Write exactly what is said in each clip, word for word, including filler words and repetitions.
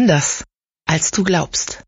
Anders als du glaubst.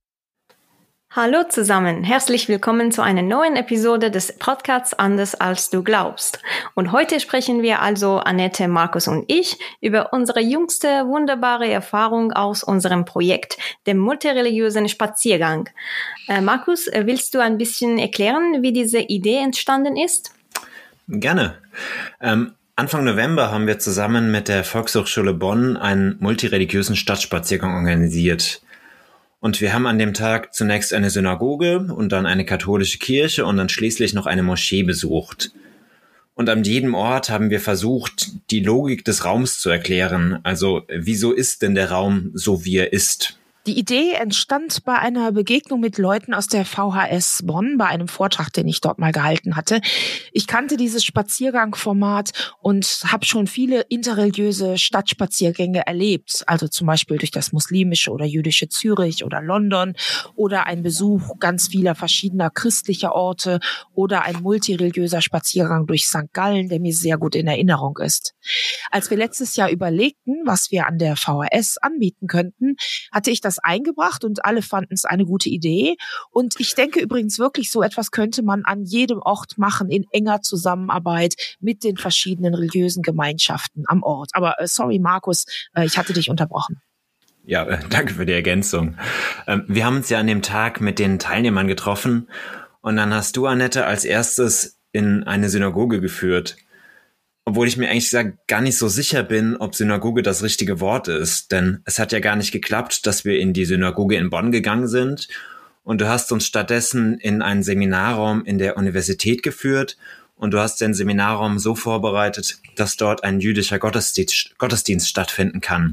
Hallo zusammen, herzlich willkommen zu einer neuen Episode des Podcasts Anders als du glaubst. Und heute sprechen wir also, Annette, Markus und ich, über unsere jüngste wunderbare Erfahrung aus unserem Projekt, dem multireligiösen Spaziergang. Äh, Markus, willst du ein bisschen erklären, wie diese Idee entstanden ist? Gerne. Ähm, Anfang November haben wir zusammen mit der Volkshochschule Bonn einen multireligiösen Stadtspaziergang organisiert. Und wir haben an dem Tag zunächst eine Synagoge und dann eine katholische Kirche und dann schließlich noch eine Moschee besucht. Und an jedem Ort haben wir versucht, die Logik des Raums zu erklären. Also, wieso ist denn der Raum so, wie er ist? Die Idee entstand bei einer Begegnung mit Leuten aus der V H S Bonn, bei einem Vortrag, den ich dort mal gehalten hatte. Ich kannte dieses Spaziergangformat und habe schon viele interreligiöse Stadtspaziergänge erlebt. Also zum Beispiel durch das muslimische oder jüdische Zürich oder London oder ein Besuch ganz vieler verschiedener christlicher Orte oder ein multireligiöser Spaziergang durch Sankt Gallen, der mir sehr gut in Erinnerung ist. Als wir letztes Jahr überlegten, was wir an der V H S anbieten könnten, hatte ich das eingebracht und alle fanden es eine gute Idee. Und ich denke übrigens wirklich, so etwas könnte man an jedem Ort machen, in enger Zusammenarbeit mit den verschiedenen religiösen Gemeinschaften am Ort. Aber äh, sorry, Markus, äh, ich hatte dich unterbrochen. Ja, äh, danke für die Ergänzung. Ähm, wir haben uns ja an dem Tag mit den Teilnehmern getroffen und dann hast du, Annette, als erstes in eine Synagoge geführt. Obwohl ich mir eigentlich gesagt gar nicht so sicher bin, ob Synagoge das richtige Wort ist. Denn es hat ja gar nicht geklappt, dass wir in die Synagoge in Bonn gegangen sind. Und du hast uns stattdessen in einen Seminarraum in der Universität geführt. Und du hast den Seminarraum so vorbereitet, dass dort ein jüdischer Gottesdienst, Gottesdienst stattfinden kann.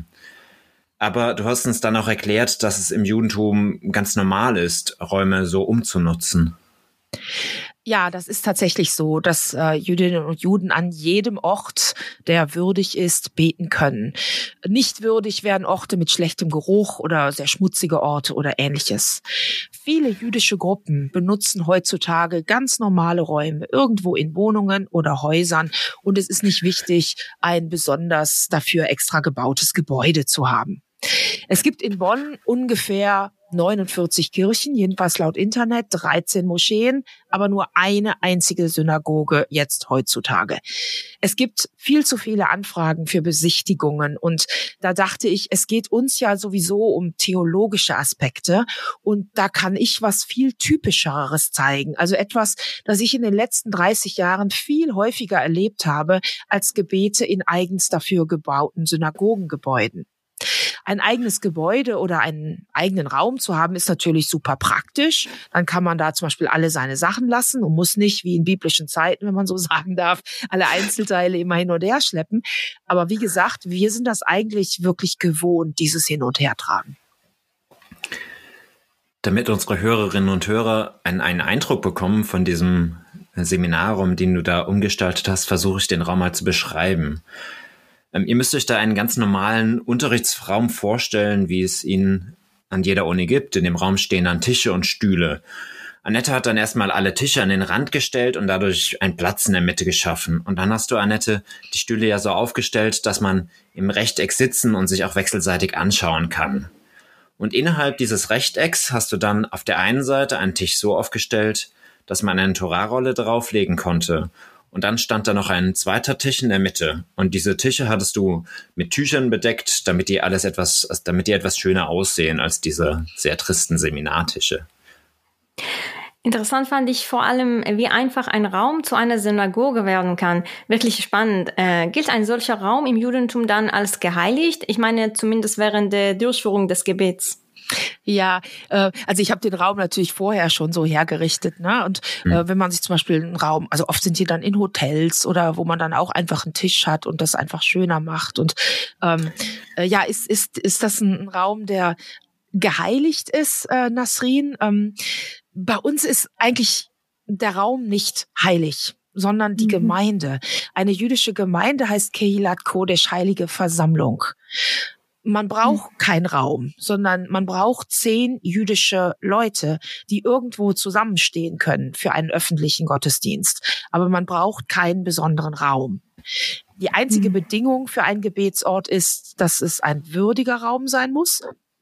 Aber du hast uns dann auch erklärt, dass es im Judentum ganz normal ist, Räume so umzunutzen. Ja, das ist tatsächlich so, dass äh, Jüdinnen und Juden an jedem Ort, der würdig ist, beten können. Nicht würdig wären Orte mit schlechtem Geruch oder sehr schmutzige Orte oder Ähnliches. Viele jüdische Gruppen benutzen heutzutage ganz normale Räume, irgendwo in Wohnungen oder Häusern. Und es ist nicht wichtig, ein besonders dafür extra gebautes Gebäude zu haben. Es gibt in Bonn ungefähr neunundvierzig Kirchen, jedenfalls laut Internet, dreizehn Moscheen, aber nur eine einzige Synagoge jetzt heutzutage. Es gibt viel zu viele Anfragen für Besichtigungen und da dachte ich, es geht uns ja sowieso um theologische Aspekte und da kann ich was viel Typischeres zeigen. Also etwas, das ich in den letzten dreißig Jahren viel häufiger erlebt habe als Gebete in eigens dafür gebauten Synagogengebäuden. Ein eigenes Gebäude oder einen eigenen Raum zu haben, ist natürlich super praktisch. Dann kann man da zum Beispiel alle seine Sachen lassen und muss nicht, wie in biblischen Zeiten, wenn man so sagen darf, alle Einzelteile immer hin und her schleppen. Aber wie gesagt, wir sind das eigentlich wirklich gewohnt, dieses Hin- und Hertragen. Damit unsere Hörerinnen und Hörer einen, einen Eindruck bekommen von diesem Seminarraum, den du da umgestaltet hast, versuche ich den Raum mal zu beschreiben. Ähm, ihr müsst euch da einen ganz normalen Unterrichtsraum vorstellen, wie es ihn an jeder Uni gibt. In dem Raum stehen dann Tische und Stühle. Annette hat dann erstmal alle Tische an den Rand gestellt und dadurch einen Platz in der Mitte geschaffen. Und dann hast du, Annette, die Stühle ja so aufgestellt, dass man im Rechteck sitzen und sich auch wechselseitig anschauen kann. Und innerhalb dieses Rechtecks hast du dann auf der einen Seite einen Tisch so aufgestellt, dass man eine Torahrolle drauflegen konnte. Und dann stand da noch ein zweiter Tisch in der Mitte. Und diese Tische hattest du mit Tüchern bedeckt, damit die alles etwas, damit die etwas schöner aussehen als diese sehr tristen Seminartische. Interessant fand ich vor allem, wie einfach ein Raum zu einer Synagoge werden kann. Wirklich spannend. Äh, gilt ein solcher Raum im Judentum dann als geheiligt? Ich meine, zumindest während der Durchführung des Gebets. Ja, äh, also ich habe den Raum natürlich vorher schon so hergerichtet, ne? Und mhm. äh, wenn man sich zum Beispiel einen Raum, also oft sind die dann in Hotels oder wo man dann auch einfach einen Tisch hat und das einfach schöner macht. Und ähm, äh, ja, ist ist ist das ein Raum, der geheiligt ist, äh, Nasrin? Ähm, bei uns ist eigentlich der Raum nicht heilig, sondern die mhm. Gemeinde. Eine jüdische Gemeinde heißt Kehilat Kodesh, heilige Versammlung. Man braucht mhm. keinen Raum, sondern man braucht zehn jüdische Leute, die irgendwo zusammenstehen können für einen öffentlichen Gottesdienst. Aber man braucht keinen besonderen Raum. Die einzige mhm. Bedingung für einen Gebetsort ist, dass es ein würdiger Raum sein muss,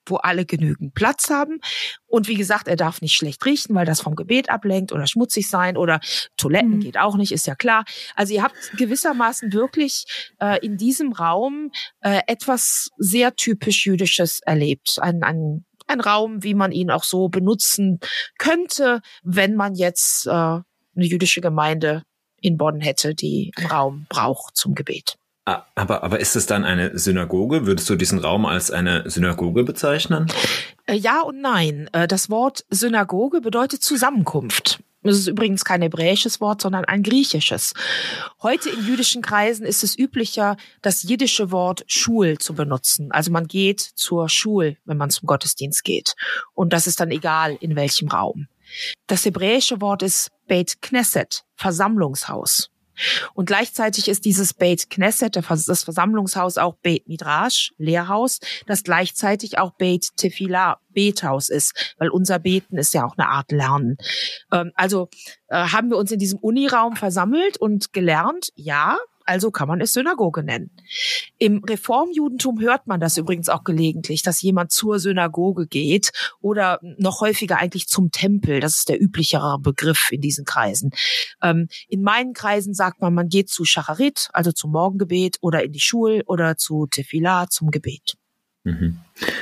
wo alle genügend Platz haben. Und wie gesagt, er darf nicht schlecht riechen, weil das vom Gebet ablenkt oder schmutzig sein oder Toiletten mhm. geht auch nicht, ist ja klar. Also ihr habt gewissermaßen wirklich äh, in diesem Raum äh, etwas sehr typisch Jüdisches erlebt. Ein, ein, ein Raum, wie man ihn auch so benutzen könnte, wenn man jetzt äh, eine jüdische Gemeinde in Bonn hätte, die einen Raum braucht zum Gebet. Aber, aber ist es dann eine Synagoge? Würdest du diesen Raum als eine Synagoge bezeichnen? Ja und nein. Das Wort Synagoge bedeutet Zusammenkunft. Das ist übrigens kein hebräisches Wort, sondern ein griechisches. Heute in jüdischen Kreisen ist es üblicher, das jiddische Wort Schul zu benutzen. Also man geht zur Schul, wenn man zum Gottesdienst geht. Und das ist dann egal, in welchem Raum. Das hebräische Wort ist Beit Knesset, Versammlungshaus. Und gleichzeitig ist dieses Beit Knesset, das Versammlungshaus, auch Beit Midrash, Lehrhaus, das gleichzeitig auch Beit Tefillah, Bethaus ist, weil unser Beten ist ja auch eine Art Lernen. Also haben wir uns in diesem Uniraum versammelt und gelernt, ja, also kann man es Synagoge nennen. Im Reformjudentum hört man das übrigens auch gelegentlich, dass jemand zur Synagoge geht oder noch häufiger eigentlich zum Tempel. Das ist der üblichere Begriff in diesen Kreisen. Ähm, in meinen Kreisen sagt man, man geht zu Shacharit, also zum Morgengebet, oder in die Schule oder zu Tefillah, zum Gebet. Mhm.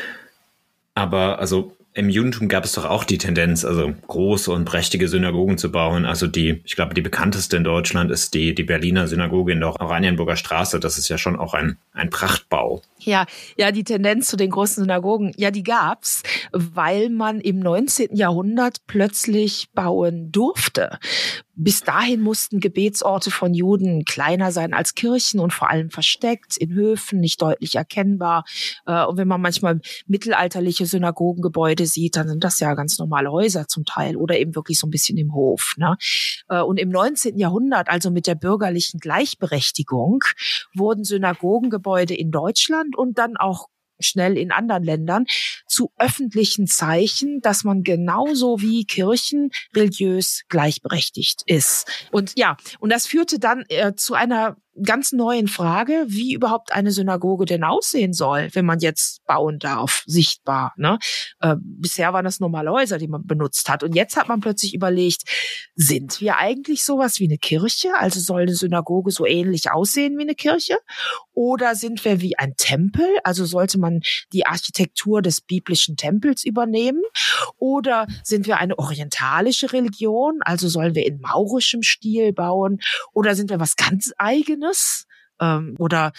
Aber also im Judentum gab es doch auch die Tendenz, also große und prächtige Synagogen zu bauen. Also die, ich glaube, die bekannteste in Deutschland ist die, die Berliner Synagoge in der Oranienburger Straße. Das ist ja schon auch ein, ein Prachtbau. Ja, ja, die Tendenz zu den großen Synagogen, ja, die gab's, weil man im neunzehnten Jahrhundert plötzlich bauen durfte. Bis dahin mussten Gebetsorte von Juden kleiner sein als Kirchen und vor allem versteckt, in Höfen, nicht deutlich erkennbar. Und wenn man manchmal mittelalterliche Synagogengebäude sieht, dann sind das ja ganz normale Häuser zum Teil oder eben wirklich so ein bisschen im Hof, ne? Und im neunzehnten Jahrhundert, also mit der bürgerlichen Gleichberechtigung, wurden Synagogengebäude in Deutschland und dann auch schnell in anderen Ländern zu öffentlichen Zeichen, dass man genauso wie Kirchen religiös gleichberechtigt ist. Und ja, und das führte dann äh, zu einer ganz neuen Frage, wie überhaupt eine Synagoge denn aussehen soll, wenn man jetzt bauen darf, sichtbar, ne? Äh, bisher waren das normale Häuser, die man benutzt hat. Und jetzt hat man plötzlich überlegt, sind wir eigentlich sowas wie eine Kirche? Also soll eine Synagoge so ähnlich aussehen wie eine Kirche? Oder sind wir wie ein Tempel? Also sollte man die Architektur des biblischen Tempels übernehmen? Oder sind wir eine orientalische Religion? Also sollen wir in maurischem Stil bauen? Oder sind wir was ganz Eigenes? Ähm, oder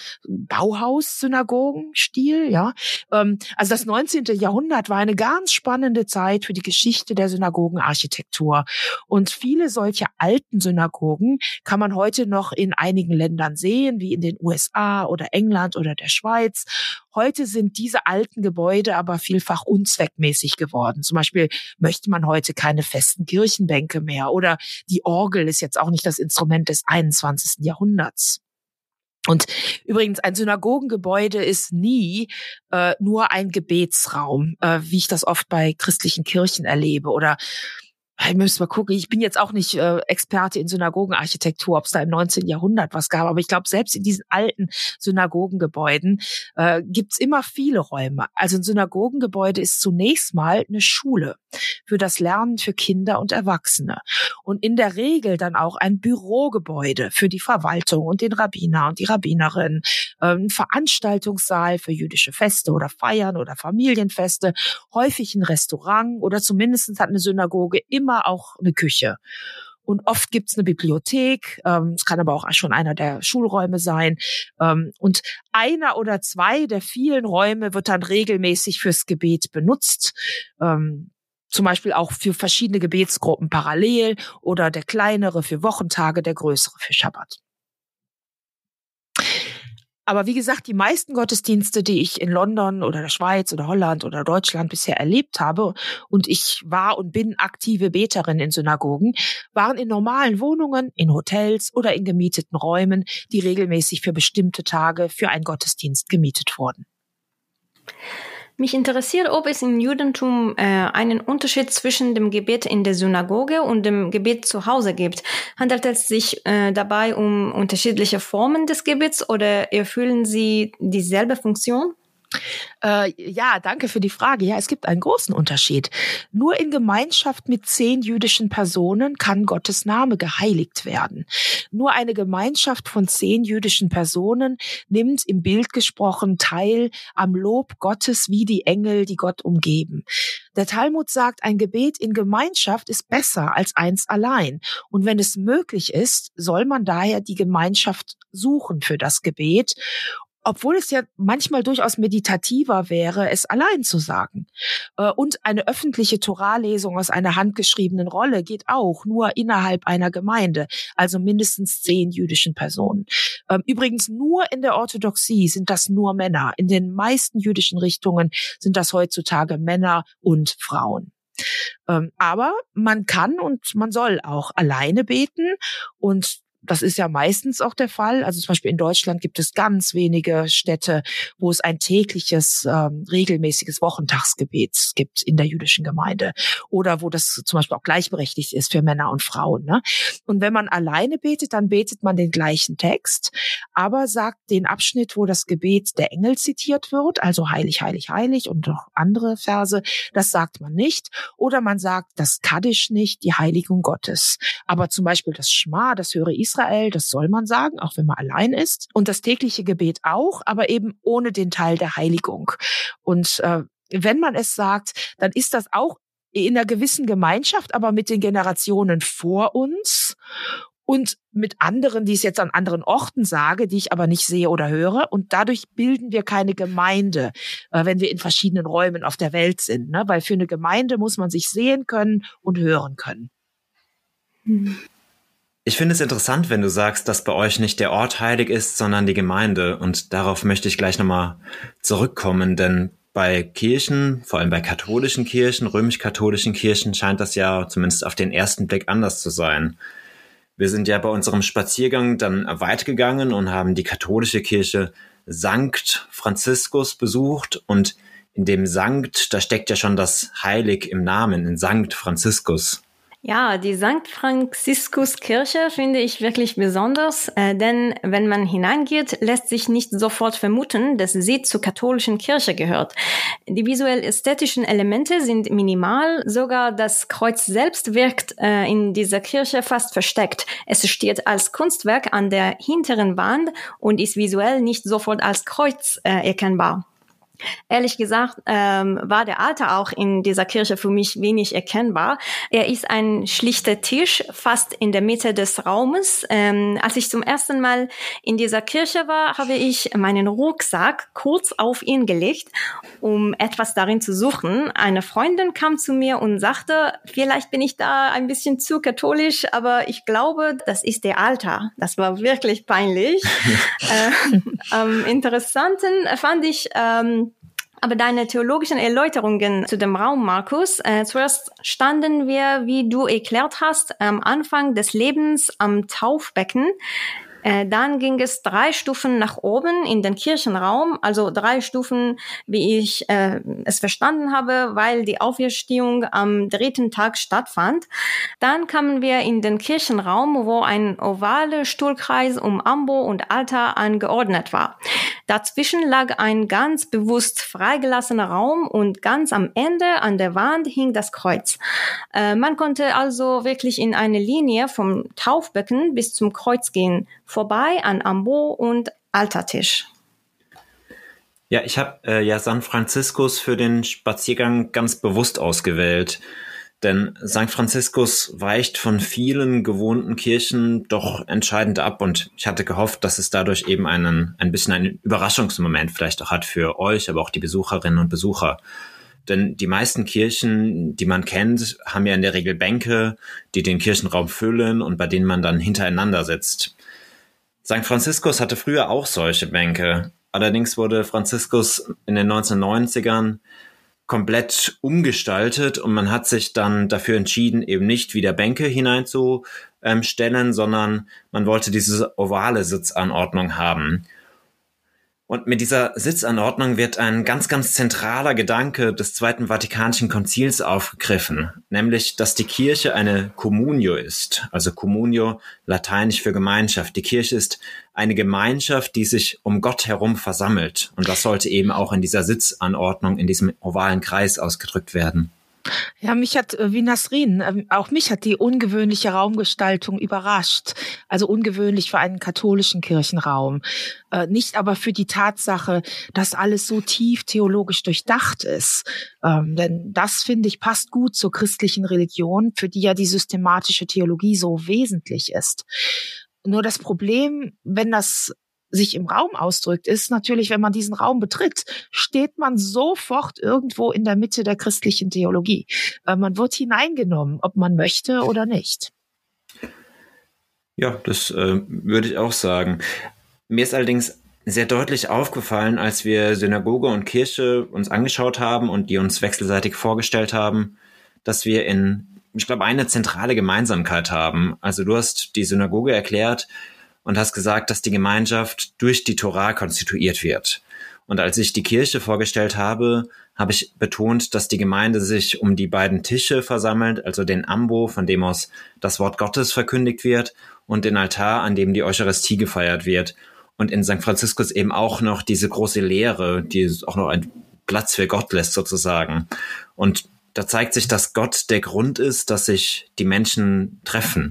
Bauhaus-Synagogen-Stil, ja. Ähm, also das neunzehnte Jahrhundert war eine ganz spannende Zeit für die Geschichte der Synagogenarchitektur. Und viele solche alten Synagogen kann man heute noch in einigen Ländern sehen, wie in den U S A oder England oder der Schweiz. Heute sind diese alten Gebäude aber vielfach unzweckmäßig geworden. Zum Beispiel möchte man heute keine festen Kirchenbänke mehr oder die Orgel ist jetzt auch nicht das Instrument des einundzwanzigsten Jahrhunderts. Und übrigens, ein Synagogengebäude ist nie äh, nur ein Gebetsraum, äh, wie ich das oft bei christlichen Kirchen erlebe. Oder ich müsste mal gucken, ich bin jetzt auch nicht äh, Experte in Synagogenarchitektur, ob es da im neunzehnten Jahrhundert was gab, aber ich glaube, selbst in diesen alten Synagogengebäuden äh, gibt's immer viele Räume. Also ein Synagogengebäude ist zunächst mal eine Schule für das Lernen für Kinder und Erwachsene und in der Regel dann auch ein Bürogebäude für die Verwaltung und den Rabbiner und die Rabbinerin, äh, ein Veranstaltungssaal für jüdische Feste oder Feiern oder Familienfeste, häufig ein Restaurant oder zumindest hat eine Synagoge immer auch eine Küche. Und oft gibt's eine Bibliothek, ähm, es kann aber auch schon einer der Schulräume sein. Ähm, und einer oder zwei der vielen Räume wird dann regelmäßig fürs Gebet benutzt. Ähm, zum Beispiel auch für verschiedene Gebetsgruppen parallel oder der kleinere für Wochentage, der größere für Schabbat. Aber wie gesagt, die meisten Gottesdienste, die ich in London oder der Schweiz oder Holland oder Deutschland bisher erlebt habe, und ich war und bin aktive Beterin in Synagogen, waren in normalen Wohnungen, in Hotels oder in gemieteten Räumen, die regelmäßig für bestimmte Tage für einen Gottesdienst gemietet wurden. Mich interessiert, ob es im Judentum äh, einen Unterschied zwischen dem Gebet in der Synagoge und dem Gebet zu Hause gibt. Handelt es sich äh, dabei um unterschiedliche Formen des Gebets oder erfüllen sie dieselbe Funktion? Äh, ja, danke für die Frage. Ja, es gibt einen großen Unterschied. Nur in Gemeinschaft mit zehn jüdischen Personen kann Gottes Name geheiligt werden. Nur eine Gemeinschaft von zehn jüdischen Personen nimmt im Bild gesprochen teil am Lob Gottes wie die Engel, die Gott umgeben. Der Talmud sagt, ein Gebet in Gemeinschaft ist besser als eins allein. Und wenn es möglich ist, soll man daher die Gemeinschaft suchen für das Gebet, obwohl es ja manchmal durchaus meditativer wäre, es allein zu sagen. Und eine öffentliche Torah-Lesung aus einer handgeschriebenen Rolle geht auch, nur innerhalb einer Gemeinde, also mindestens zehn jüdischen Personen. Übrigens nur in der Orthodoxie sind das nur Männer. In den meisten jüdischen Richtungen sind das heutzutage Männer und Frauen. Aber man kann und man soll auch alleine beten, und das ist ja meistens auch der Fall. Also zum Beispiel in Deutschland gibt es ganz wenige Städte, wo es ein tägliches, ähm, regelmäßiges Wochentagsgebet gibt in der jüdischen Gemeinde. Oder wo das zum Beispiel auch gleichberechtigt ist für Männer und Frauen. Ne? Und wenn man alleine betet, dann betet man den gleichen Text, aber sagt den Abschnitt, wo das Gebet der Engel zitiert wird, also heilig, heilig, heilig und noch andere Verse, das sagt man nicht. Oder man sagt das Kaddisch nicht, die Heiligung Gottes. Aber zum Beispiel das Schma, das höre Israel, das soll man sagen, auch wenn man allein ist. Und das tägliche Gebet auch, aber eben ohne den Teil der Heiligung. Und äh, wenn man es sagt, dann ist das auch in einer gewissen Gemeinschaft, aber mit den Generationen vor uns und mit anderen, die ich jetzt an anderen Orten sage, die ich aber nicht sehe oder höre. Und dadurch bilden wir keine Gemeinde, äh, wenn wir in verschiedenen Räumen auf der Welt sind. Ne? Weil für eine Gemeinde muss man sich sehen können und hören können. Hm. Ich finde es interessant, wenn du sagst, dass bei euch nicht der Ort heilig ist, sondern die Gemeinde. Und darauf möchte ich gleich nochmal zurückkommen, denn bei Kirchen, vor allem bei katholischen Kirchen, römisch-katholischen Kirchen, scheint das ja zumindest auf den ersten Blick anders zu sein. Wir sind ja bei unserem Spaziergang dann weitergegangen und haben die katholische Kirche Sankt Franziskus besucht. Und in dem Sankt, da steckt ja schon das Heilig im Namen, in Sankt Franziskus. Ja, die Sankt Franziskus-Kirche finde ich wirklich besonders, äh, denn wenn man hineingeht, lässt sich nicht sofort vermuten, dass sie zur katholischen Kirche gehört. Die visuell-ästhetischen Elemente sind minimal, sogar das Kreuz selbst wirkt äh, in dieser Kirche fast versteckt. Es steht als Kunstwerk an der hinteren Wand und ist visuell nicht sofort als Kreuz äh, erkennbar. Ehrlich gesagt ähm, war der Altar auch in dieser Kirche für mich wenig erkennbar. Er ist ein schlichter Tisch, fast in der Mitte des Raumes. Ähm, als ich zum ersten Mal in dieser Kirche war, habe ich meinen Rucksack kurz auf ihn gelegt, um etwas darin zu suchen. Eine Freundin kam zu mir und sagte, vielleicht bin ich da ein bisschen zu katholisch, aber ich glaube, das ist der Altar. Das war wirklich peinlich. äh, am interessanten fand ich ähm, aber deine theologischen Erläuterungen zu dem Raum, Markus, äh, zuerst standen wir, wie du erklärt hast, am Anfang des Lebens am Taufbecken. Äh, dann ging es drei Stufen nach oben in den Kirchenraum, also drei Stufen, wie ich äh, es verstanden habe, weil die Auferstehung am dritten Tag stattfand. Dann kamen wir in den Kirchenraum, wo ein ovaler Stuhlkreis um Ambo und Altar angeordnet war. Dazwischen lag ein ganz bewusst freigelassener Raum und ganz am Ende an der Wand hing das Kreuz. Äh, man konnte also wirklich in eine Linie vom Taufbecken bis zum Kreuz gehen, vorbei an Ambo und Altartisch. Ja, ich habe äh, ja San Franziskus für den Spaziergang ganz bewusst ausgewählt, denn Sankt Franziskus weicht von vielen gewohnten Kirchen doch entscheidend ab und ich hatte gehofft, dass es dadurch eben einen ein bisschen einen Überraschungsmoment vielleicht auch hat für euch, aber auch die Besucherinnen und Besucher. Denn die meisten Kirchen, die man kennt, haben ja in der Regel Bänke, die den Kirchenraum füllen und bei denen man dann hintereinander sitzt. Sankt Franziskus hatte früher auch solche Bänke. Allerdings wurde Franziskus in den neunzehnhundertneunzigern komplett umgestaltet und man hat sich dann dafür entschieden, eben nicht wieder Bänke hineinzustellen, sondern man wollte diese ovale Sitzanordnung haben. Und mit dieser Sitzanordnung wird ein ganz, ganz zentraler Gedanke des Zweiten Vatikanischen Konzils aufgegriffen, nämlich, dass die Kirche eine Communio ist, also Communio, lateinisch für Gemeinschaft. Die Kirche ist eine Gemeinschaft, die sich um Gott herum versammelt. Und das sollte eben auch in dieser Sitzanordnung, in diesem ovalen Kreis ausgedrückt werden. Ja, mich hat, wie Nasrin, auch mich hat die ungewöhnliche Raumgestaltung überrascht. Also ungewöhnlich für einen katholischen Kirchenraum. Nicht aber für die Tatsache, dass alles so tief theologisch durchdacht ist. Denn das, finde ich, passt gut zur christlichen Religion, für die ja die systematische Theologie so wesentlich ist. Nur das Problem, wenn das sich im Raum ausdrückt, ist natürlich, wenn man diesen Raum betritt, steht man sofort irgendwo in der Mitte der christlichen Theologie. Man wird hineingenommen, ob man möchte oder nicht. Ja, das äh, würde ich auch sagen. Mir ist allerdings sehr deutlich aufgefallen, als wir Synagoge und Kirche uns angeschaut haben und die uns wechselseitig vorgestellt haben, dass wir in, ich glaube, eine zentrale Gemeinsamkeit haben. Also du hast die Synagoge erklärt und hast gesagt, dass die Gemeinschaft durch die Tora konstituiert wird. Und als ich die Kirche vorgestellt habe, habe ich betont, dass die Gemeinde sich um die beiden Tische versammelt, also den Ambo, von dem aus das Wort Gottes verkündigt wird, und den Altar, an dem die Eucharistie gefeiert wird. Und in Sankt Franziskus eben auch noch diese große Lehre, die auch noch einen Platz für Gott lässt sozusagen. Und da zeigt sich, dass Gott der Grund ist, dass sich die Menschen treffen.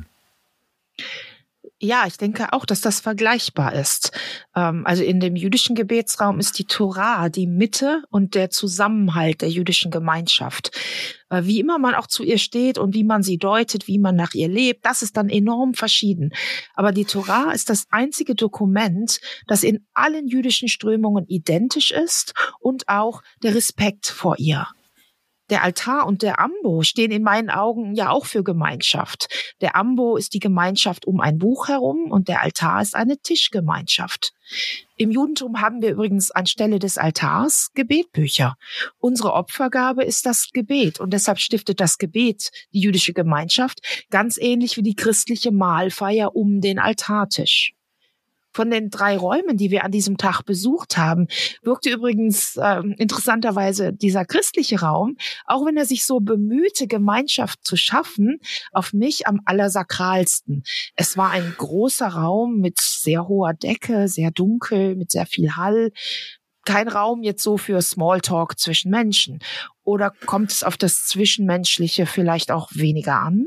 Ja, ich denke auch, dass das vergleichbar ist. Also in dem jüdischen Gebetsraum ist die Tora die Mitte und der Zusammenhalt der jüdischen Gemeinschaft. Wie immer man auch zu ihr steht und wie man sie deutet, wie man nach ihr lebt, das ist dann enorm verschieden. Aber die Tora ist das einzige Dokument, das in allen jüdischen Strömungen identisch ist und auch der Respekt vor ihr. Der Altar und der Ambo stehen in meinen Augen ja auch für Gemeinschaft. Der Ambo ist die Gemeinschaft um ein Buch herum und der Altar ist eine Tischgemeinschaft. Im Judentum haben wir übrigens anstelle des Altars Gebetbücher. Unsere Opfergabe ist das Gebet und deshalb stiftet das Gebet die jüdische Gemeinschaft, ganz ähnlich wie die christliche Mahlfeier um den Altartisch. Von den drei Räumen, die wir an diesem Tag besucht haben, wirkte übrigens äh, interessanterweise dieser christliche Raum, auch wenn er sich so bemühte, Gemeinschaft zu schaffen, auf mich am allersakralsten. Es war ein großer Raum mit sehr hoher Decke, sehr dunkel, mit sehr viel Hall. Kein Raum jetzt so für Smalltalk zwischen Menschen. Oder kommt es auf das Zwischenmenschliche vielleicht auch weniger an?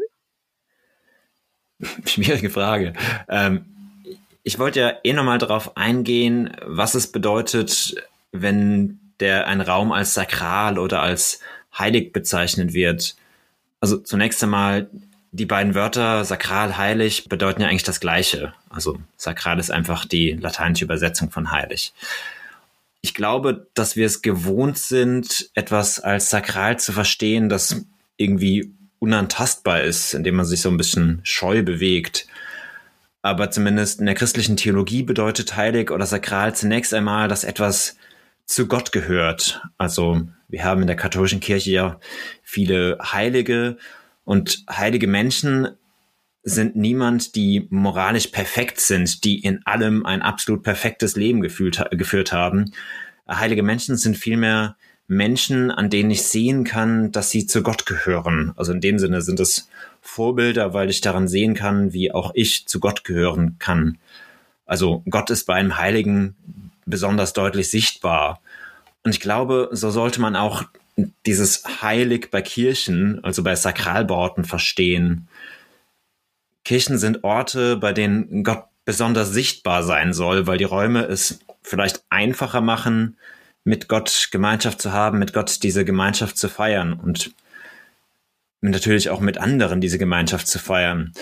Schwierige Frage. Ähm Ich wollte ja eh nochmal darauf eingehen, was es bedeutet, wenn der ein Raum als sakral oder als heilig bezeichnet wird. Also zunächst einmal, die beiden Wörter sakral, heilig bedeuten ja eigentlich das Gleiche. Also sakral ist einfach die lateinische Übersetzung von heilig. Ich glaube, dass wir es gewohnt sind, etwas als sakral zu verstehen, das irgendwie unantastbar ist, indem man sich so ein bisschen scheu bewegt. Aber zumindest in der christlichen Theologie bedeutet heilig oder sakral zunächst einmal, dass etwas zu Gott gehört. Also wir haben in der katholischen Kirche ja viele Heilige und heilige Menschen sind niemand, die moralisch perfekt sind, die in allem ein absolut perfektes Leben gefühlt, geführt haben. Heilige Menschen sind vielmehr Menschen, an denen ich sehen kann, dass sie zu Gott gehören. Also in dem Sinne sind es Vorbilder, weil ich daran sehen kann, wie auch ich zu Gott gehören kann. Also Gott ist bei einem Heiligen besonders deutlich sichtbar. Und ich glaube, so sollte man auch dieses Heilig bei Kirchen, also bei Sakralbauten verstehen. Kirchen sind Orte, bei denen Gott besonders sichtbar sein soll, weil die Räume es vielleicht einfacher machen, mit Gott Gemeinschaft zu haben, mit Gott diese Gemeinschaft zu feiern und natürlich auch mit anderen diese Gemeinschaft zu feiern.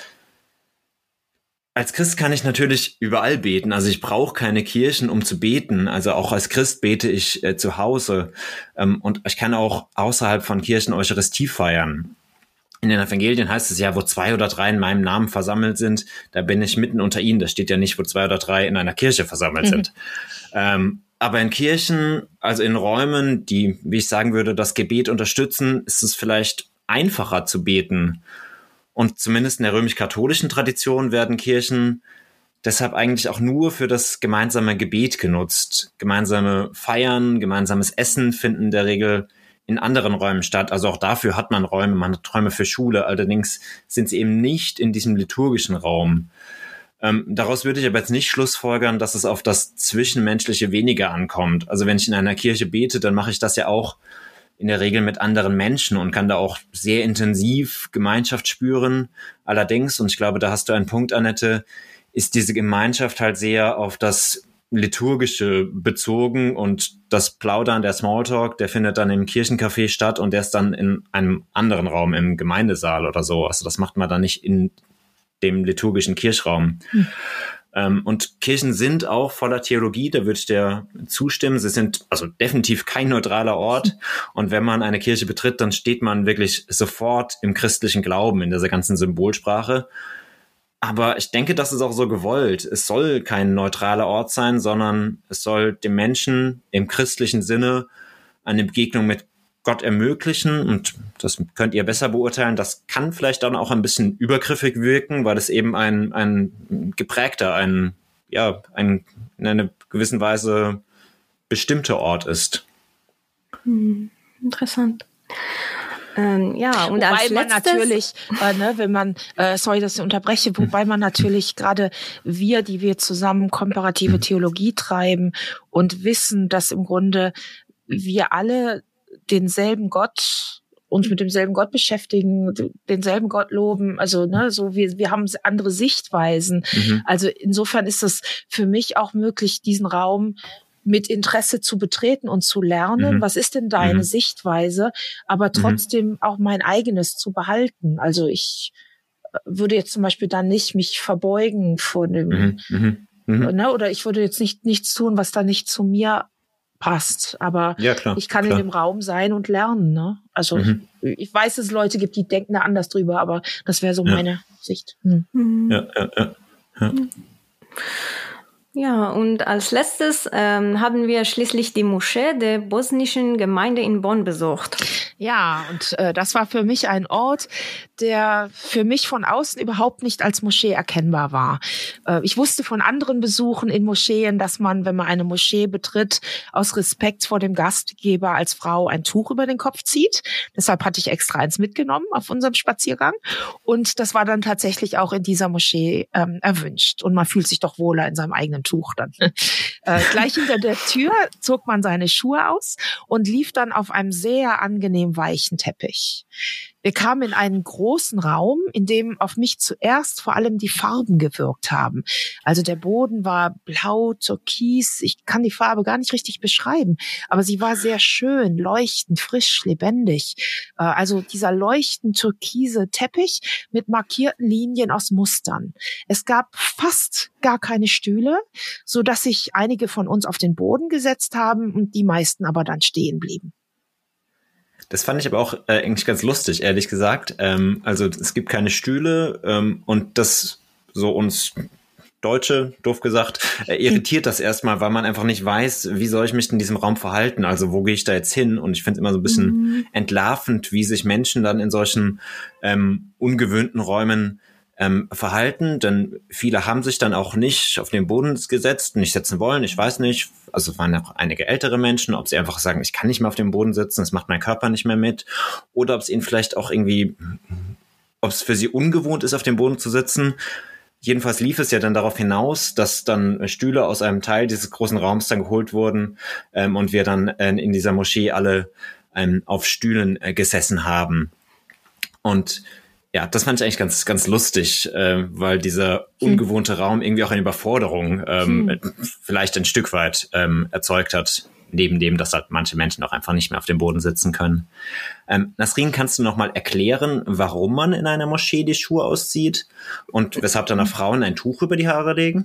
Als Christ kann ich natürlich überall beten. Also ich brauche keine Kirchen, um zu beten. Also auch als Christ bete ich äh, zu Hause. Ähm, und ich kann auch außerhalb von Kirchen Eucharistie feiern. In den Evangelien heißt es ja, wo zwei oder drei in meinem Namen versammelt sind, da bin ich mitten unter ihnen. Da steht ja nicht, wo zwei oder drei in einer Kirche versammelt mhm. sind. Ähm, aber in Kirchen, also in Räumen, die, wie ich sagen würde, das Gebet unterstützen, ist es vielleicht einfacher zu beten. Und zumindest in der römisch-katholischen Tradition werden Kirchen deshalb eigentlich auch nur für das gemeinsame Gebet genutzt. Gemeinsame Feiern, gemeinsames Essen finden in der Regel in anderen Räumen statt. Also auch dafür hat man Räume, man hat Räume für Schule. Allerdings sind sie eben nicht in diesem liturgischen Raum. Ähm, daraus würde ich aber jetzt nicht schlussfolgern, dass es auf das Zwischenmenschliche weniger ankommt. Also wenn ich in einer Kirche bete, dann mache ich das ja auch in der Regel mit anderen Menschen und kann da auch sehr intensiv Gemeinschaft spüren. Allerdings, und ich glaube, da hast du einen Punkt, Annette, ist diese Gemeinschaft halt sehr auf das Liturgische bezogen und das Plaudern, der Smalltalk, der findet dann im Kirchencafé statt und der ist dann in einem anderen Raum, im Gemeindesaal oder so. Also das macht man dann nicht in dem liturgischen Kirchraum. Hm. Ähm, und Kirchen sind auch voller Theologie, da würde ich dir zustimmen. Sie sind also definitiv kein neutraler Ort. Und wenn man eine Kirche betritt, dann steht man wirklich sofort im christlichen Glauben, in dieser ganzen Symbolsprache. Aber ich denke, das ist auch so gewollt. Es soll kein neutraler Ort sein, sondern es soll dem Menschen im christlichen Sinne eine Begegnung mit Gott ermöglichen. Und das könnt ihr besser beurteilen. Das kann vielleicht dann auch ein bisschen übergriffig wirken, weil es eben ein, ein geprägter, ein, ja, ein in einer gewissen Weise bestimmter Ort ist. Hm, interessant. Ähm, ja, und wobei als man letztes, natürlich, äh, ne, wenn man, äh, sorry, dass ich unterbreche, wobei man natürlich gerade wir, die wir zusammen komparative Theologie treiben und wissen, dass im Grunde wir alle denselben Gott, uns mit demselben Gott beschäftigen, denselben Gott loben, also ne, so wir wir haben andere Sichtweisen. Mhm. Also insofern ist es für mich auch möglich, diesen Raum mit Interesse zu betreten und zu lernen, mhm. was ist denn deine mhm. Sichtweise, aber trotzdem mhm. auch mein eigenes zu behalten. Also ich würde jetzt zum Beispiel dann nicht mich verbeugen vor dem, mhm. Mhm. ne, oder ich würde jetzt nicht nichts tun, was da nicht zu mir passt, aber ja, klar, ich kann klar. in dem Raum sein und lernen. Ne? Also mhm. ich, ich weiß, dass es Leute gibt, die denken da anders drüber, aber das wäre so ja. meine Sicht. Mhm. Ja, ja, ja. ja. Ja, und als letztes ähm, haben wir schließlich die Moschee der bosnischen Gemeinde in Bonn besucht. Ja, und äh, das war für mich ein Ort, der für mich von außen überhaupt nicht als Moschee erkennbar war. Äh, ich wusste von anderen Besuchen in Moscheen, dass man, wenn man eine Moschee betritt, aus Respekt vor dem Gastgeber als Frau ein Tuch über den Kopf zieht. Deshalb hatte ich extra eins mitgenommen auf unserem Spaziergang. Und das war dann tatsächlich auch in dieser Moschee ähm, erwünscht. Und man fühlt sich doch wohler in seinem eigenen Tuch dann. äh, gleich hinter der Tür zog man seine Schuhe aus und lief dann auf einem sehr angenehm weichen Teppich. Wir kamen in einen großen Raum, in dem auf mich zuerst vor allem die Farben gewirkt haben. Also der Boden war blau, türkis, ich kann die Farbe gar nicht richtig beschreiben, aber sie war sehr schön, leuchtend, frisch, lebendig. Also dieser leuchtend türkise Teppich mit markierten Linien aus Mustern. Es gab fast gar keine Stühle, so dass sich einige von uns auf den Boden gesetzt haben und die meisten aber dann stehen blieben. Das fand ich aber auch äh, eigentlich ganz lustig, ehrlich gesagt. Ähm, also es gibt keine Stühle ähm, und das so uns Deutsche, doof gesagt, äh, irritiert das erstmal, weil man einfach nicht weiß, wie soll ich mich in diesem Raum verhalten? Also wo gehe ich da jetzt hin? Und ich finde es immer so ein bisschen mhm. entlarvend, wie sich Menschen dann in solchen ähm, ungewöhnten Räumen Ähm, verhalten, denn viele haben sich dann auch nicht auf den Boden gesetzt, nicht setzen wollen, ich weiß nicht, also es waren auch einige ältere Menschen, ob sie einfach sagen, ich kann nicht mehr auf dem Boden sitzen, das macht mein Körper nicht mehr mit, oder ob es ihnen vielleicht auch irgendwie, ob es für sie ungewohnt ist, auf dem Boden zu sitzen. Jedenfalls lief es ja dann darauf hinaus, dass dann Stühle aus einem Teil dieses großen Raums dann geholt wurden ähm, und wir dann äh, in dieser Moschee alle ähm, auf Stühlen äh, gesessen haben. Und ja, das fand ich eigentlich ganz, ganz lustig, äh, weil dieser ungewohnte hm. Raum irgendwie auch eine Überforderung ähm, hm. vielleicht ein Stück weit ähm, erzeugt hat, neben dem, dass halt manche Menschen auch einfach nicht mehr auf dem Boden sitzen können. Ähm, Nasrin, kannst du noch mal erklären, warum man in einer Moschee die Schuhe auszieht und weshalb dann auch Frauen ein Tuch über die Haare legen?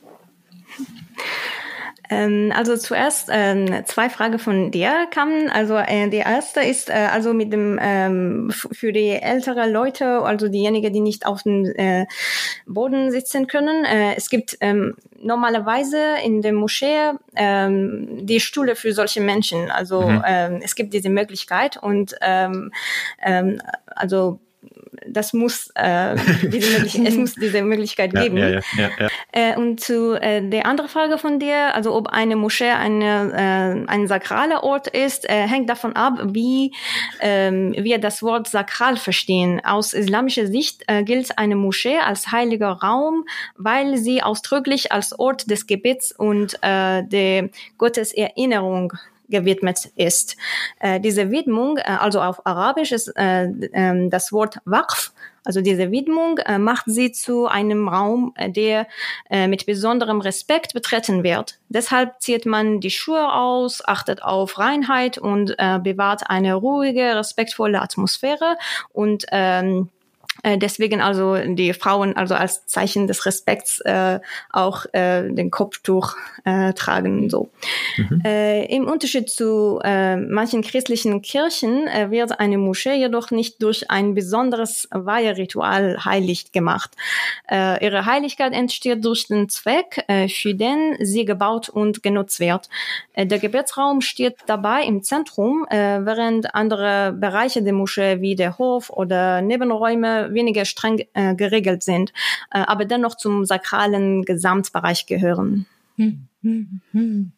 Also zuerst äh, zwei Fragen von dir kamen. Also äh, die erste ist äh, also mit dem ähm, f- für die ältere Leute, also diejenigen, die nicht auf dem äh, Boden sitzen können. Äh, es gibt ähm, normalerweise in der Moschee ähm, die Stühle für solche Menschen. Also mhm. ähm, es gibt diese Möglichkeit und ähm, ähm, also das muss äh, diese Möglichkeit, es muss diese Möglichkeit ja, geben. Ja, ja, ja, ja. Äh, und zu äh, der anderen Frage von dir, also ob eine Moschee eine, äh, ein sakraler Ort ist, äh, hängt davon ab, wie ähm, wir das Wort sakral verstehen. Aus islamischer Sicht äh, gilt eine Moschee als heiliger Raum, weil sie ausdrücklich als Ort des Gebets und äh, der Gotteserinnerung gewidmet ist. Äh, diese Widmung, äh, also auf Arabisch ist äh, äh, das Wort Waqf, also diese Widmung äh, macht sie zu einem Raum, äh, der äh, mit besonderem Respekt betreten wird. Deshalb zieht man die Schuhe aus, achtet auf Reinheit und äh, bewahrt eine ruhige, respektvolle Atmosphäre und ähm, deswegen also die Frauen also als Zeichen des Respekts äh, auch äh, den Kopftuch äh, tragen so. Mhm. Äh, im Unterschied zu äh, manchen christlichen Kirchen äh, wird eine Moschee jedoch nicht durch ein besonderes Weiheritual heilig gemacht. Äh, ihre Heiligkeit entsteht durch den Zweck, äh, für den sie gebaut und genutzt wird. Äh, der Gebetsraum steht dabei im Zentrum, äh, während andere Bereiche der Moschee wie der Hof oder Nebenräume weniger streng äh, geregelt sind, äh, aber dennoch zum sakralen Gesamtbereich gehören. Hm, hm, hm.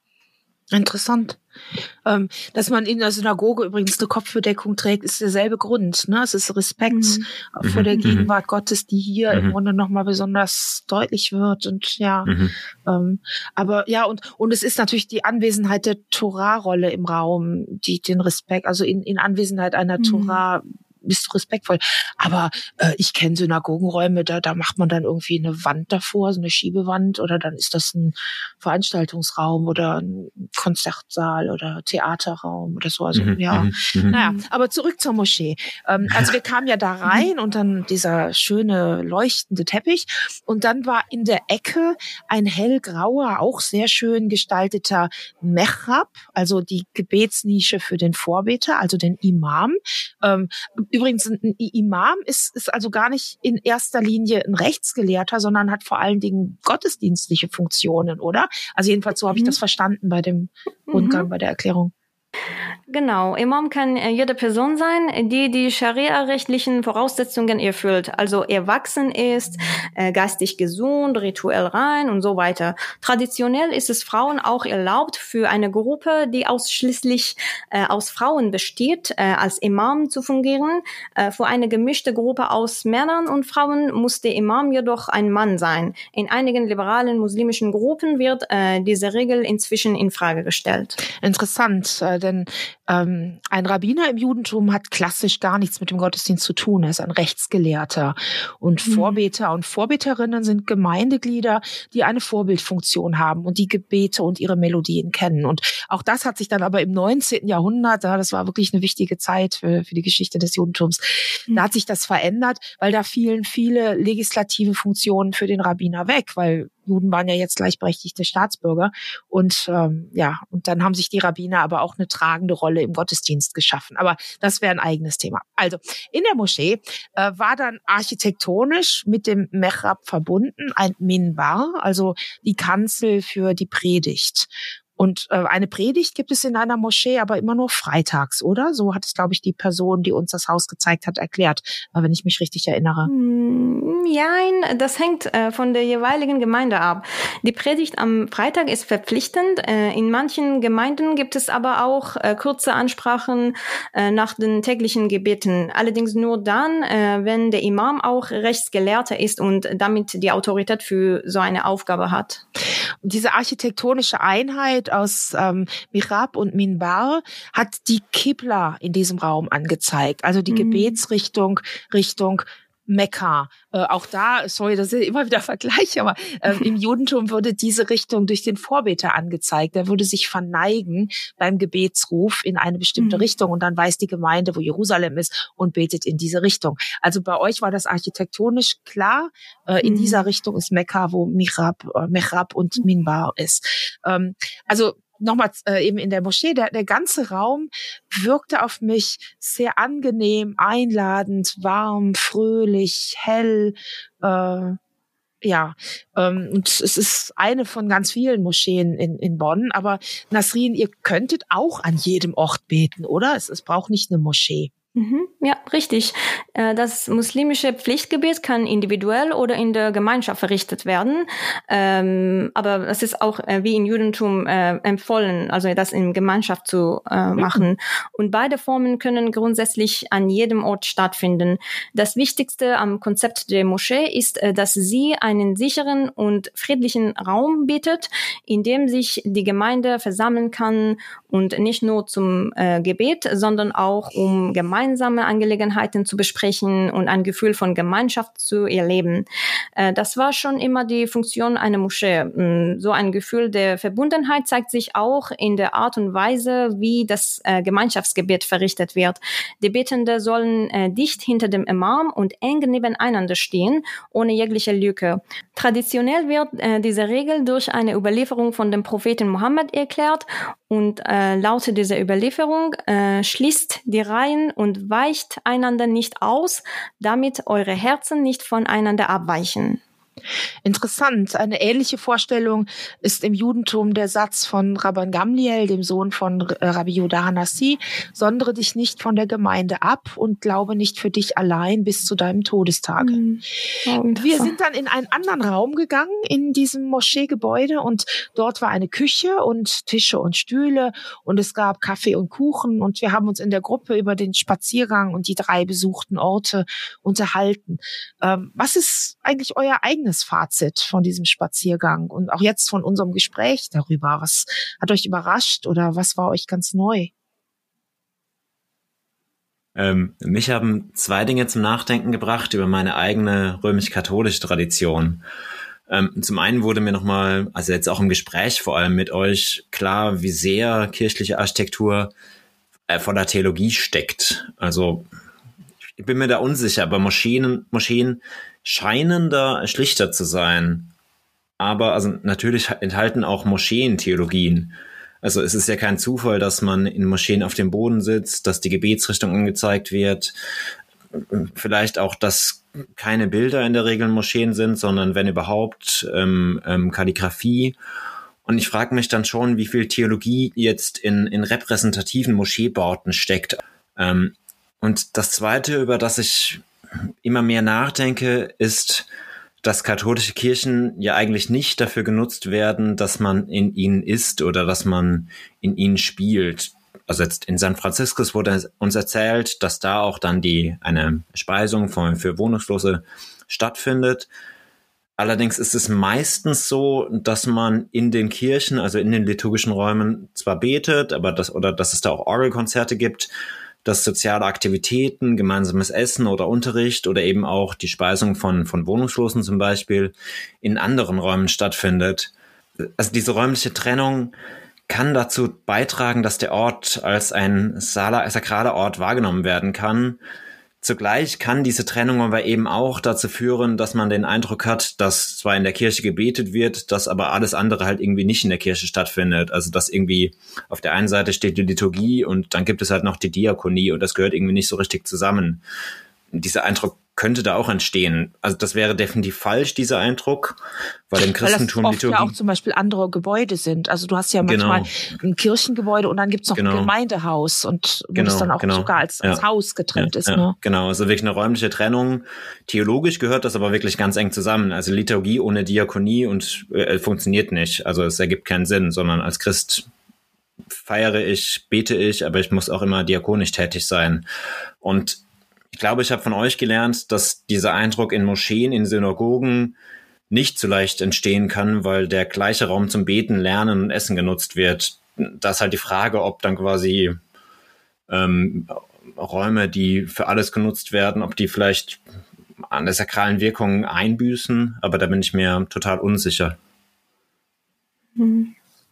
Interessant. Ähm, dass man in der Synagoge übrigens eine Kopfbedeckung trägt, ist derselbe Grund. Ne? Es ist Respekt mhm. vor der Gegenwart mhm. Gottes, die hier mhm. im Grunde nochmal besonders deutlich wird. Und ja, mhm. ähm, aber ja, und und es ist natürlich die Anwesenheit der Torah-Rolle im Raum, die den Respekt, also in, in Anwesenheit einer mhm. Torah bist du respektvoll. Aber äh, ich kenne Synagogenräume, da da macht man dann irgendwie eine Wand davor, so eine Schiebewand, oder dann ist das ein Veranstaltungsraum oder ein Konzertsaal oder Theaterraum oder so. Also mhm, ja, mhm, naja, aber zurück zur Moschee. Ähm, also wir kamen ja da rein und dann dieser schöne leuchtende Teppich und dann war in der Ecke ein hellgrauer, auch sehr schön gestalteter Mehrab, also die Gebetsnische für den Vorbeter, also den Imam. Ähm, Übrigens, ein Imam ist, ist also gar nicht in erster Linie ein Rechtsgelehrter, sondern hat vor allen Dingen gottesdienstliche Funktionen, oder? Also jedenfalls so habe ich das verstanden bei dem Rundgang, mhm. bei der Erklärung. Genau, Imam kann äh, jede Person sein, die die Scharia-rechtlichen Voraussetzungen erfüllt, also erwachsen ist, äh, geistig gesund, rituell rein und so weiter. Traditionell ist es Frauen auch erlaubt, für eine Gruppe, die ausschließlich äh, aus Frauen besteht, äh, als Imam zu fungieren. Äh, für eine gemischte Gruppe aus Männern und Frauen muss der Imam jedoch ein Mann sein. In einigen liberalen muslimischen Gruppen wird äh, diese Regel inzwischen in Frage gestellt. Interessant, äh, denn Ähm, ein Rabbiner im Judentum hat klassisch gar nichts mit dem Gottesdienst zu tun. Er ist ein Rechtsgelehrter. Und mhm. Vorbeter und Vorbeterinnen sind Gemeindeglieder, die eine Vorbildfunktion haben und die Gebete und ihre Melodien kennen. Und auch das hat sich dann aber im neunzehnten Jahrhundert, ja, das war wirklich eine wichtige Zeit für, für die Geschichte des Judentums, mhm. da hat sich das verändert, weil da fielen viele legislative Funktionen für den Rabbiner weg, weil Juden waren ja jetzt gleichberechtigte Staatsbürger und ähm, ja, und dann haben sich die Rabbiner aber auch eine tragende Rolle im Gottesdienst geschaffen. Aber das wäre ein eigenes Thema. Also in der Moschee äh, war dann architektonisch mit dem Mehrab verbunden ein Minbar, also die Kanzel für die Predigt. Und äh, eine Predigt gibt es in einer Moschee aber immer nur freitags, oder? So hat es, glaube ich, die Person, die uns das Haus gezeigt hat, erklärt, wenn ich mich richtig erinnere. Nein, das hängt äh, von der jeweiligen Gemeinde ab. Die Predigt am Freitag ist verpflichtend. Äh, in manchen Gemeinden gibt es aber auch äh, kurze Ansprachen äh, nach den täglichen Gebeten. Allerdings nur dann, äh, wenn der Imam auch Rechtsgelehrter ist und damit die Autorität für so eine Aufgabe hat. Und diese architektonische Einheit aus ähm, Mihrab und Minbar hat die Qibla in diesem Raum angezeigt, also die mhm. Gebetsrichtung Richtung Mekka. Äh, auch da, sorry, das sind immer wieder Vergleiche, aber äh, im Judentum würde diese Richtung durch den Vorbeter angezeigt. Der würde sich verneigen beim Gebetsruf in eine bestimmte mhm. Richtung und dann weiß die Gemeinde, wo Jerusalem ist und betet in diese Richtung. Also bei euch war das architektonisch klar. Äh, in mhm. dieser Richtung ist Mekka, wo Mihrab, äh, Mihrab und Minbar ist. Ähm, also Nochmal äh, eben in der Moschee, der, der ganze Raum wirkte auf mich sehr angenehm, einladend, warm, fröhlich, hell. Äh, ja, ähm, und es ist eine von ganz vielen Moscheen in, in Bonn. Aber Nasrin, ihr könntet auch an jedem Ort beten, oder? Es, es braucht nicht eine Moschee. Mhm, ja, richtig. Das muslimische Pflichtgebet kann individuell oder in der Gemeinschaft verrichtet werden. Ähm, aber es ist auch äh, wie im Judentum äh, empfohlen, also das in Gemeinschaft zu äh, machen. Mhm. Und beide Formen können grundsätzlich an jedem Ort stattfinden. Das Wichtigste am Konzept der Moschee ist, äh, dass sie einen sicheren und friedlichen Raum bietet, in dem sich die Gemeinde versammeln kann und nicht nur zum äh, Gebet, sondern auch um gemeinsame Angelegenheiten zu besprechen und ein Gefühl von Gemeinschaft zu erleben. Äh, das war schon immer die Funktion einer Moschee. So ein Gefühl der Verbundenheit zeigt sich auch in der Art und Weise, wie das äh, Gemeinschaftsgebet verrichtet wird. Die Betenden sollen äh, dicht hinter dem Imam und eng nebeneinander stehen, ohne jegliche Lücke. Traditionell wird äh, diese Regel durch eine Überlieferung von dem Propheten Mohammed erklärt und äh, laut dieser Überlieferung äh, schließt die Reihen und weicht einander nicht aus, damit eure Herzen nicht voneinander abweichen. Interessant. Eine ähnliche Vorstellung ist im Judentum der Satz von Rabban Gamliel, dem Sohn von Rabbi Yehuda Hanassi: Sondere dich nicht von der Gemeinde ab und glaube nicht für dich allein bis zu deinem Todestage. Mhm. Oh, wir sind dann in einen anderen Raum gegangen in diesem Moscheegebäude und dort war eine Küche und Tische und Stühle und es gab Kaffee und Kuchen und wir haben uns in der Gruppe über den Spaziergang und die drei besuchten Orte unterhalten. Ähm, was ist eigentlich euer eigenes Fazit von diesem Spaziergang und auch jetzt von unserem Gespräch darüber? Was hat euch überrascht oder was war euch ganz neu? Ähm, mich haben zwei Dinge zum Nachdenken gebracht über meine eigene römisch-katholische Tradition. Ähm, zum einen wurde mir nochmal, also jetzt auch im Gespräch vor allem mit euch, klar, wie sehr kirchliche Architektur äh, voller Theologie steckt. Also ich bin mir da unsicher, aber Moscheen, Moscheen scheinen da schlichter zu sein. Aber also natürlich enthalten auch Moscheen Theologien. Also es ist ja kein Zufall, dass man in Moscheen auf dem Boden sitzt, dass die Gebetsrichtung angezeigt wird. Vielleicht auch, dass keine Bilder in der Regel in Moscheen sind, sondern wenn überhaupt ähm, ähm, Kalligraphie. Und ich frage mich dann schon, wie viel Theologie jetzt in, in repräsentativen Moscheebauten steckt. Ähm, und das Zweite, über das ich immer mehr nachdenke, ist, dass katholische Kirchen ja eigentlich nicht dafür genutzt werden, dass man in ihnen ist oder dass man in ihnen spielt. Also jetzt in San Franciscus wurde uns erzählt, dass da auch dann die eine Speisung für, für Wohnungslose stattfindet. Allerdings ist es meistens so, dass man in den Kirchen, also in den liturgischen Räumen, zwar betet, aber das oder dass es da auch Orgelkonzerte gibt, dass soziale Aktivitäten, gemeinsames Essen oder Unterricht oder eben auch die Speisung von, von Wohnungslosen zum Beispiel in anderen Räumen stattfindet. Also diese räumliche Trennung kann dazu beitragen, dass der Ort als ein sakraler Ort wahrgenommen werden kann. Zugleich kann diese Trennung aber eben auch dazu führen, dass man den Eindruck hat, dass zwar in der Kirche gebetet wird, dass aber alles andere halt irgendwie nicht in der Kirche stattfindet. Also dass irgendwie auf der einen Seite steht die Liturgie und dann gibt es halt noch die Diakonie und das gehört irgendwie nicht so richtig zusammen. Dieser Eindruck könnte da auch entstehen. Also das wäre definitiv falsch, dieser Eindruck, weil im Christentum weil das oft Liturgie ja auch zum Beispiel andere Gebäude sind. Also du hast ja manchmal genau. ein Kirchengebäude und dann gibt's noch genau. ein Gemeindehaus und wo genau, das dann auch genau. sogar als, als ja. Haus getrennt ja, ist. Ja. Ne? Genau, also wirklich eine räumliche Trennung. Theologisch gehört das aber wirklich ganz eng zusammen. Also Liturgie ohne Diakonie und äh, funktioniert nicht. Also es ergibt keinen Sinn, sondern als Christ feiere ich, bete ich, aber ich muss auch immer diakonisch tätig sein. Und ich glaube, ich habe von euch gelernt, dass dieser Eindruck in Moscheen, in Synagogen nicht so leicht entstehen kann, weil der gleiche Raum zum Beten, Lernen und Essen genutzt wird. Da ist halt die Frage, ob dann quasi ähm, Räume, die für alles genutzt werden, ob die vielleicht an der sakralen Wirkung einbüßen. Aber da bin ich mir total unsicher. Mhm.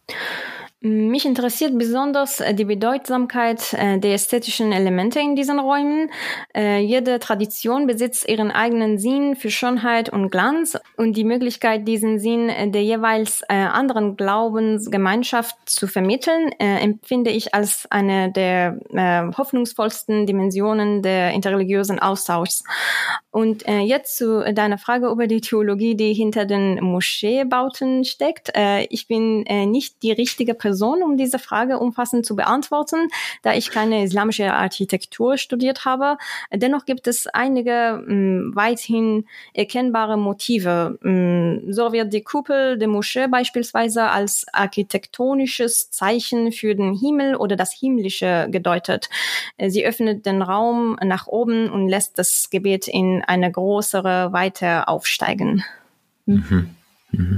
Mich interessiert besonders die Bedeutsamkeit der ästhetischen Elemente in diesen Räumen. Jede Tradition besitzt ihren eigenen Sinn für Schönheit und Glanz und die Möglichkeit, diesen Sinn der jeweils anderen Glaubensgemeinschaft zu vermitteln, empfinde ich als eine der hoffnungsvollsten Dimensionen der interreligiösen Austauschs. Und äh, jetzt zu deiner Frage über die Theologie, die hinter den Moscheebauten steckt. Äh, ich bin äh, nicht die richtige Person, um diese Frage umfassend zu beantworten, da ich keine islamische Architektur studiert habe. Dennoch gibt es einige mh, weithin erkennbare Motive. Mh, so wird die Kuppel der Moschee beispielsweise als architektonisches Zeichen für den Himmel oder das Himmlische gedeutet. Sie öffnet den Raum nach oben und lässt das Gebet in eine größere Weite aufsteigen. Mhm. Mhm.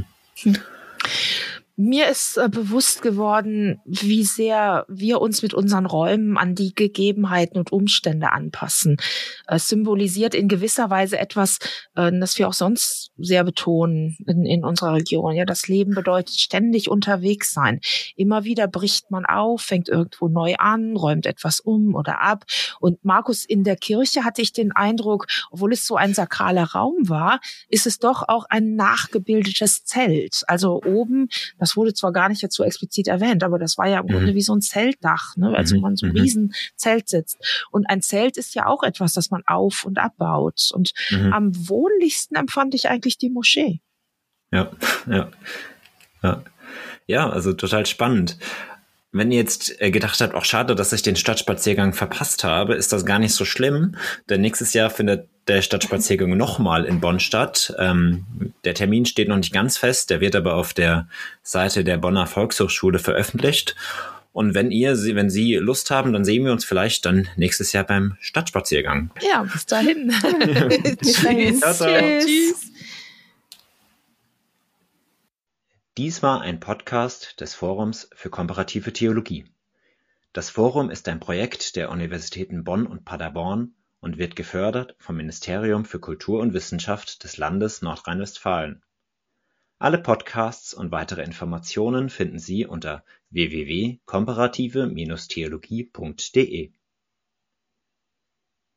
Mir ist äh, bewusst geworden, wie sehr wir uns mit unseren Räumen an die Gegebenheiten und Umstände anpassen. Es symbolisiert in gewisser Weise etwas, äh, das wir auch sonst sehr betonen in, in unserer Region. Ja, das Leben bedeutet ständig unterwegs sein. Immer wieder bricht man auf, fängt irgendwo neu an, räumt etwas um oder ab. Und Markus, in der Kirche hatte ich den Eindruck, obwohl es so ein sakraler Raum war, ist es doch auch ein nachgebildetes Zelt. Also oben, das wurde zwar gar nicht jetzt so explizit erwähnt, aber das war ja im mhm. Grunde wie so ein Zeltdach, ne? Also mhm. man so ein riesen Zelt sitzt. Und ein Zelt ist ja auch etwas, das man auf- und abbaut. Und mhm. am wohnlichsten empfand ich eigentlich die Moschee. Ja, ja, ja. Ja, also total spannend. Wenn ihr jetzt gedacht habt, auch schade, dass ich den Stadtspaziergang verpasst habe, ist das gar nicht so schlimm, denn nächstes Jahr findet der Stadtspaziergang nochmal in Bonn statt. Ähm, der Termin steht noch nicht ganz fest, der wird aber auf der Seite der Bonner Volkshochschule veröffentlicht. Und wenn ihr, wenn Sie Lust haben, dann sehen wir uns vielleicht dann nächstes Jahr beim Stadtspaziergang. Ja, bis dahin. Tschüss. Ciao, ciao. Tschüss. Dies war ein Podcast des Forums für komparative Theologie. Das Forum ist ein Projekt der Universitäten Bonn und Paderborn und wird gefördert vom Ministerium für Kultur und Wissenschaft des Landes Nordrhein-Westfalen. Alle Podcasts und weitere Informationen finden Sie unter w w w punkt komparative Bindestrich theologie punkt de.